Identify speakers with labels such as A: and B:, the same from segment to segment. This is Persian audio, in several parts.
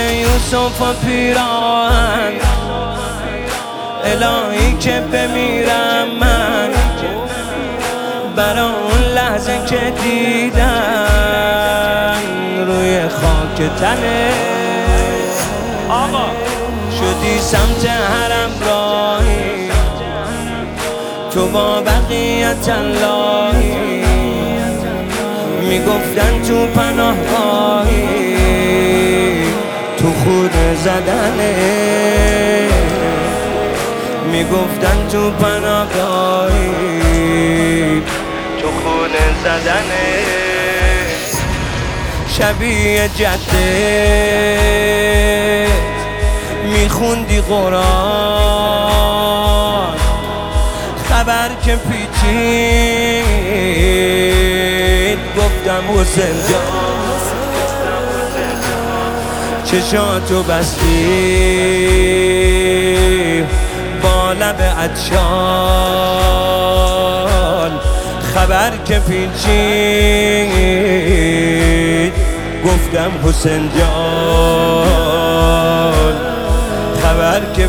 A: یوسف و پیراهن، الهی که بمیرم من برای اون لحظه که دیدم روی خاک تنه. شدی سمت حرم راهی، تو با بقیت اللهی، میگفتن تو پناهگاهی، تو خود زدنه، میگفتن تو پناهگاهی، تو خود زدنه. شبیه جده میخوندی قرآن، خبر که پیچید گفتم حسین جان، چشاتو بستی با لب عطشان، خبر که پیچید گفتم حسین جان، خبر که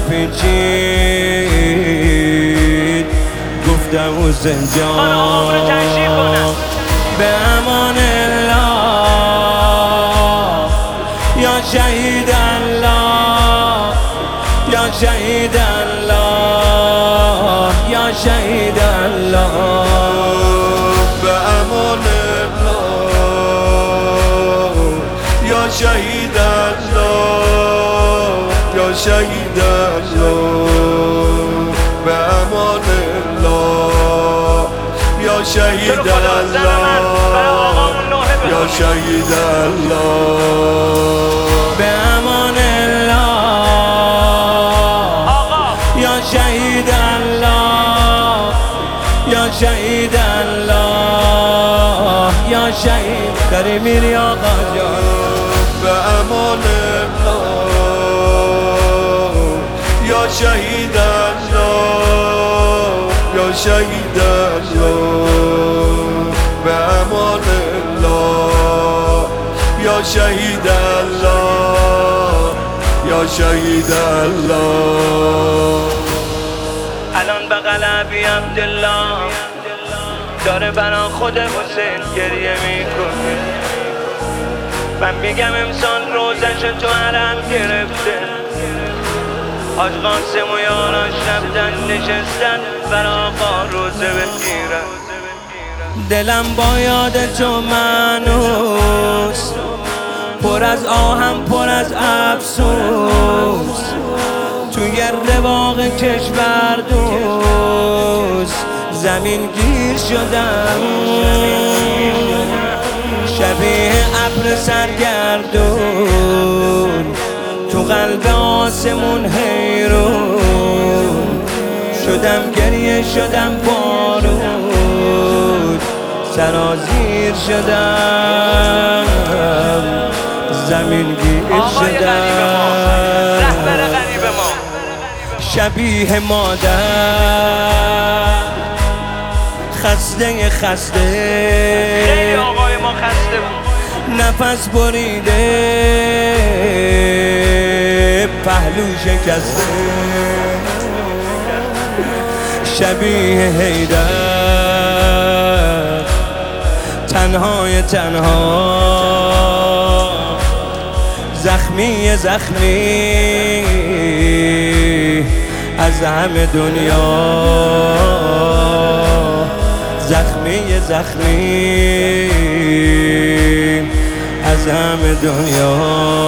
A: پیچید گفتم حسین جان. به امان الله یا شهید الله، یا شهید الله، یا شهید الله.
B: به امان الله یا شهید الله، یا شهید الله. به امان الله یا شهید الله، یا شهید الله.
A: به امان الله یا شهید الله، یا شهید الله، یا شهید. داری میری آقا جان.
B: به امان الله یا شهید الله، یا شهید الله. به امان الله یا شهید الله، یا شهید الله.
A: الان بغل ابی عبدالله داره برا خود حسین گریه میکنه. من میگم امسال روزش تو حرم گرفته، حاج قاسم و یاراش رفتن نشستن برا آقا روزه بگیرن. دلم با یاد تو منوس، پر از آهم پر از افسوس، توی رواق کشور دوست زمین گیر شدم. شبیه ابر سرگردون تو قلب آسمون حیرون شدم، گریه شدم بارون، سرازیر شدم، زمین گیر شدم. شبیه مادر خسته خسته،
C: خیلی آقای ما خسته بود،
A: نفس بریده پهلو شکسته. شبیه حیدر تنهای تنها، زخمی زخمی از همه دنیا، زخمی زخمی از همه دنیا.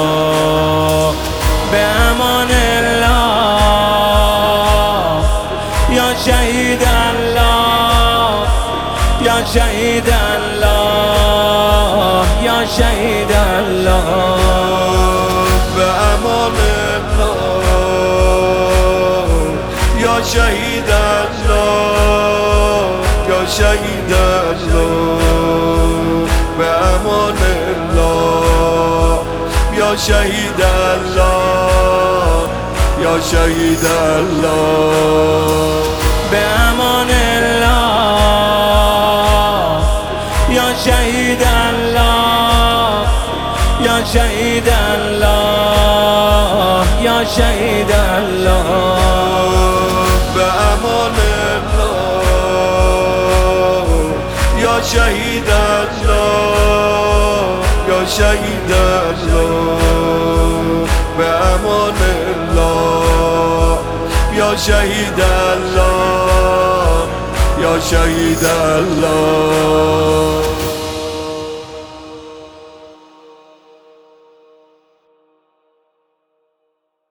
A: به امان الله یا شهید الله، یا شهید الله، یا شهید الله.
B: به امان الله یا شهید الله، یا شهید الله. به امان الله یا شهید الله، یا شهید الله.
A: به امان الله یا شهید الله، یا شهید الله، یا شهید الله
B: به امان الله یا شهید الله یا شهید الله به امان الله یا شهید الله یا شهید الله